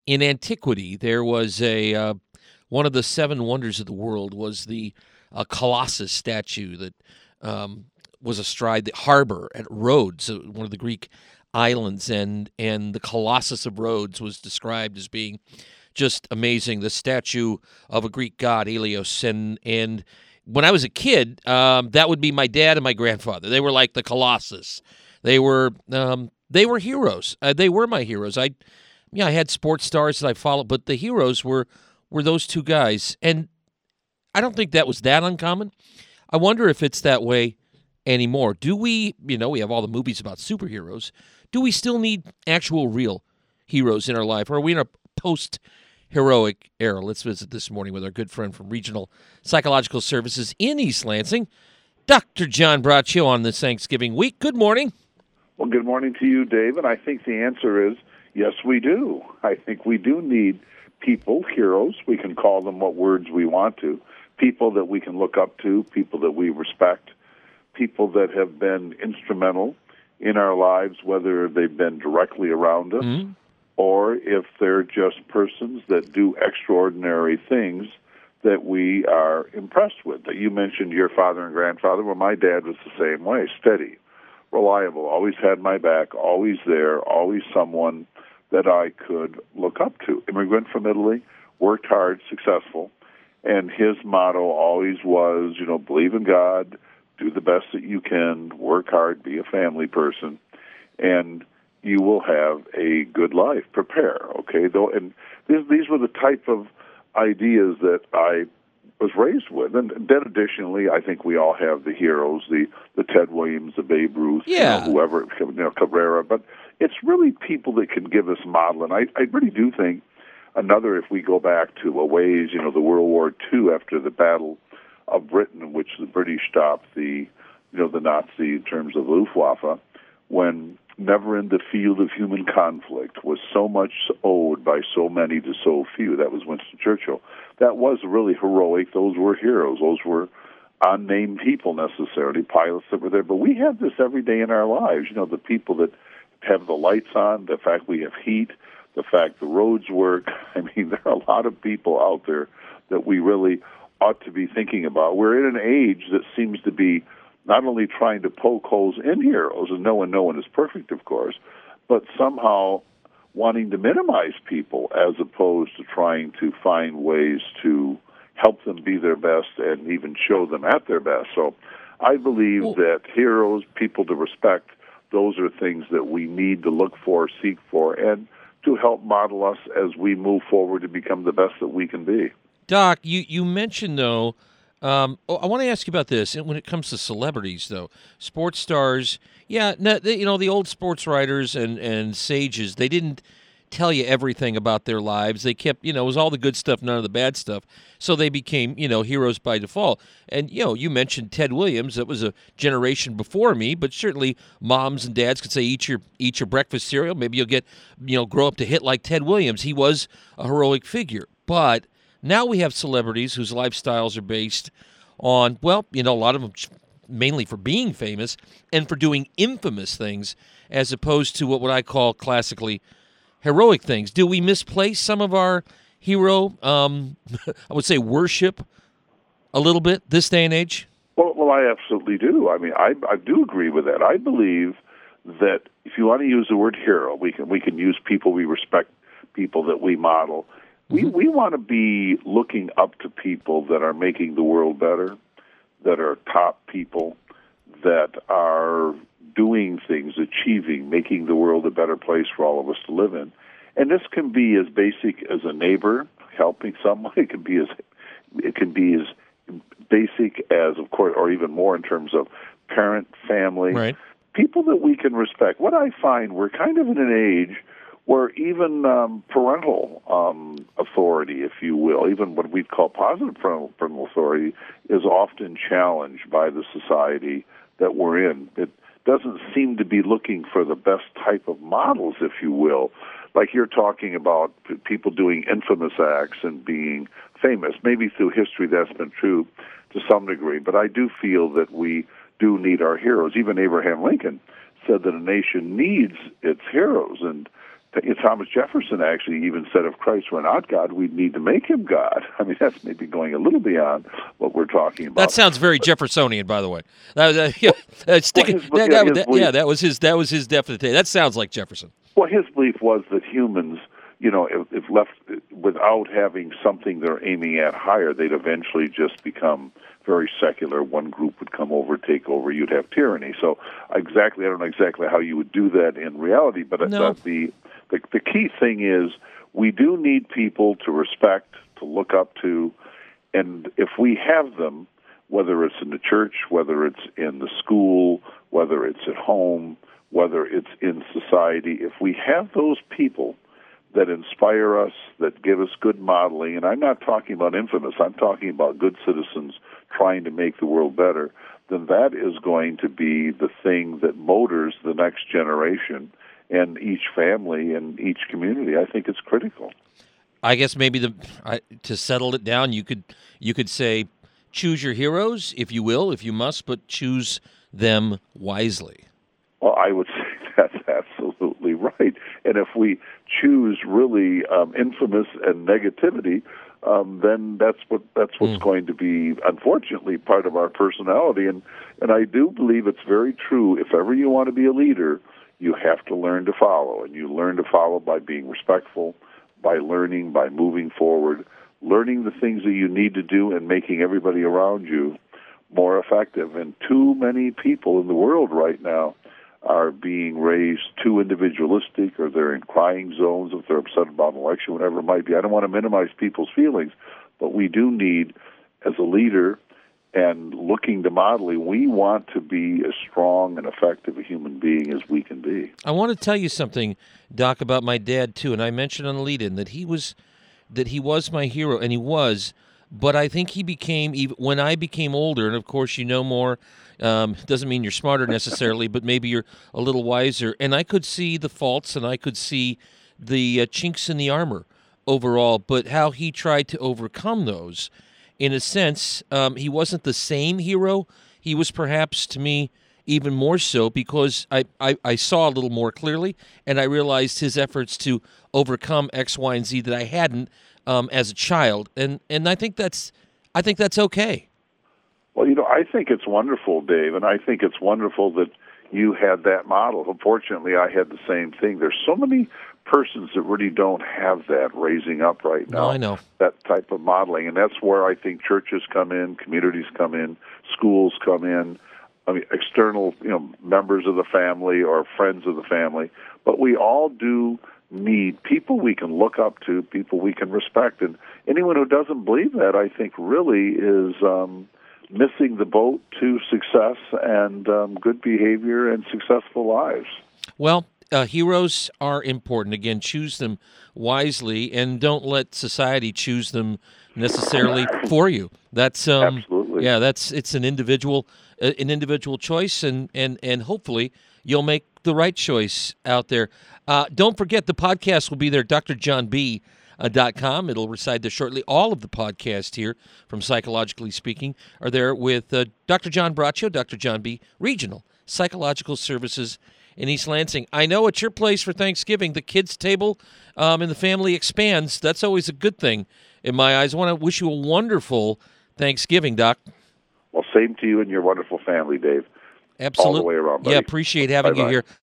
in antiquity, there was a one of the seven wonders of the world was the Colossus statue that was astride the harbor at Rhodes, one of the Greek islands, and the Colossus of Rhodes was described as being just amazing. The statue of a Greek god, Helios, and when I was a kid, that would be my dad and my grandfather. They were like the Colossus. They were heroes. They were my heroes. I had sports stars that I followed, but the heroes were those two guys, and I don't think that was that uncommon. I wonder if it's that way anymore. Do we, we have all the movies about superheroes. Do we still need actual real heroes in our life? Or are we in a post-heroic era? Let's visit this morning with our good friend from Regional Psychological Services in East Lansing, Dr. John Braccio, on this Thanksgiving week. Good morning. Well, good morning to you, Dave. And I think the answer is yes, we do. I think we do need people, heroes. We can call them what words we want to. People that we can look up to, people that we respect, people that have been instrumental in our lives, whether they've been directly around us or if they're just persons that do extraordinary things that we are impressed with. That you mentioned your father and grandfather. Well, my dad was the same way, steady, reliable, always had my back, always there, always someone that I could look up to. Immigrant from Italy, worked hard, successful, and his motto always was, believe in God, do the best that you can, work hard, be a family person, and you will have a good life. Prepare, okay? And these were the type of ideas that I was raised with. And then additionally, I think we all have the heroes, the Ted Williams, the Babe Ruth, whoever, Cabrera. But it's really people that can give us model. And I really do think another, if we go back to a ways, the World War II after the Battle of Britain, in which the British stopped the Nazi in terms of Luftwaffe, when never in the field of human conflict was so much owed by so many to so few. That was Winston Churchill. That was really heroic. Those were heroes. Those were unnamed people necessarily, pilots that were there. But we have this every day in our lives. The people that have the lights on, the fact we have heat, the fact the roads work. I mean, there are a lot of people out there that we really ought to be thinking about. We're in an age that seems to be not only trying to poke holes in heroes, and no one is perfect, of course, but somehow wanting to minimize people as opposed to trying to find ways to help them be their best and even show them at their best. So I believe that heroes, people to respect, those are things that we need to look for, seek for, and to help model us as we move forward to become the best that we can be. Doc, you mentioned, though, I want to ask you about this. When it comes to celebrities, though, sports stars, the old sports writers and sages, they didn't tell you everything about their lives. They kept, it was all the good stuff, none of the bad stuff. So they became, heroes by default. And, you mentioned Ted Williams. That was a generation before me, but certainly moms and dads could say, eat your breakfast cereal. Maybe you'll get, grow up to hit like Ted Williams. He was a heroic figure. But now we have celebrities whose lifestyles are based on, a lot of them mainly for being famous and for doing infamous things as opposed to what I call classically heroic things. Do we misplace some of our hero, I would say, worship a little bit this day and age? Well, I absolutely do. I mean, I do agree with that. I believe that if you want to use the word hero, we can use people we respect, people that we model. We want to be looking up to people that are making the world better, that are top people, that are doing things, achieving, making the world a better place for all of us to live in. And this can be as basic as a neighbor helping someone. It can be as basic as, of course, or even more in terms of parent, family, right. People that we can respect. What I find, we're kind of in an age where even parental authority, if you will, even what we'd call positive parental authority, is often challenged by the society that we're in. It doesn't seem to be looking for the best type of models, if you will. Like you're talking about people doing infamous acts and being famous. Maybe through history that's been true to some degree, but I do feel that we do need our heroes. Even Abraham Lincoln said that a nation needs its heroes, and Thomas Jefferson actually even said, if Christ were not God, we'd need to make him God. I mean, that's maybe going a little beyond what we're talking about. That sounds very Jeffersonian, by the way. That was his definite. That sounds like Jefferson. Well, his belief was that humans, if left without having something they're aiming at higher, they'd eventually just become very secular. One group would come over, take over. You'd have tyranny. So I don't know exactly how you would do that in reality, but No. the key thing is we do need people to respect, to look up to, and if we have them, whether it's in the church, whether it's in the school, whether it's at home, whether it's in society, if we have those people that inspire us, that give us good modeling, and I'm not talking about infamous, I'm talking about good citizens trying to make the world better, then that is going to be the thing that motors the next generation and each family and each community. I think it's critical. I guess maybe to settle it down, you could say, choose your heroes, if you will, if you must, but choose them wisely. Well, I would say that's absolutely right. And if we choose really infamous and negativity, then that's what's going to be, unfortunately, part of our personality. And I do believe it's very true. If ever you want to be a leader, you have to learn to follow. And you learn to follow by being respectful, by learning, by moving forward, learning the things that you need to do and making everybody around you more effective. And too many people in the world right now are being raised too individualistic, or they're in crying zones if they're upset about an election, whatever it might be. I don't want to minimize people's feelings, but we do need, as a leader and looking to modeling, we want to be as strong and effective a human being as we can be. I want to tell you something, Doc, about my dad, too, and I mentioned on the lead-in that he was my hero, and he was, but I think he became, even when I became older, and of course you know more, doesn't mean you're smarter necessarily, but maybe you're a little wiser, and I could see the faults and I could see the chinks in the armor overall, but how he tried to overcome those. In a sense, he wasn't the same hero. He was perhaps, to me, even more so because I saw a little more clearly, and I realized his efforts to overcome X, Y, and Z that I hadn't as a child, and I think that's okay. Well, I think it's wonderful, Dave, and I think it's wonderful that you had that model. Unfortunately, I had the same thing. There's so many persons that really don't have that raising up right now. No, I know. That type of modeling, and that's where I think churches come in, communities come in, schools come in, external, members of the family or friends of the family. But we all do need people we can look up to, people we can respect. And anyone who doesn't believe that, I think, really is missing the boat to success and good behavior and successful lives. Well, heroes are important. Again, choose them wisely, and don't let society choose them necessarily for you. That's absolutely, yeah. It's an individual choice, and hopefully you'll make the right choice out there. Don't forget the podcast will be there. drjohnb.com. It'll reside there shortly. All of the podcasts here from Psychologically Speaking are there with Dr. John Braccio, Dr. John B., Regional Psychological Services in East Lansing. I know at your place for Thanksgiving, the kids' table and the family expands. That's always a good thing in my eyes. I want to wish you a wonderful Thanksgiving, Doc. Well, same to you and your wonderful family, Dave. Absolutely. All the way around, buddy. Yeah, appreciate having you here.